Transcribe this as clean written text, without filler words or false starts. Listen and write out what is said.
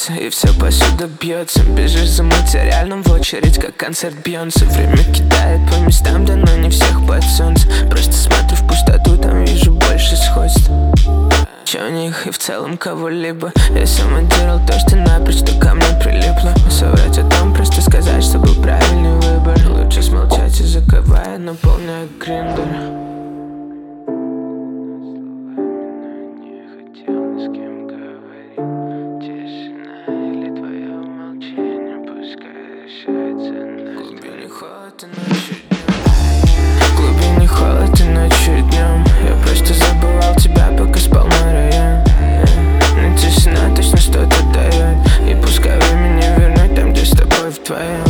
рвется, и все посюда бьется. Бежишь за материальным в очередь, как концерт Бейонсе. Время кидает по местам, да но не всех под солнце. Просто смотрю в пустоту, там вижу больше сходств, чем у них и в целом кого-либо. Я сам делал то, что напрочь то ко мне прилипло. Соврать о том, просто сказать, что был правильный выбор. Лучше смолчать и заковая, наполняя гриндер. В глубине холод и ночью и днем. Я просто забывал тебя, пока спал на район. Но тишина точно что-то дает. И пускай время не вернуть там, где с тобой вдвоем.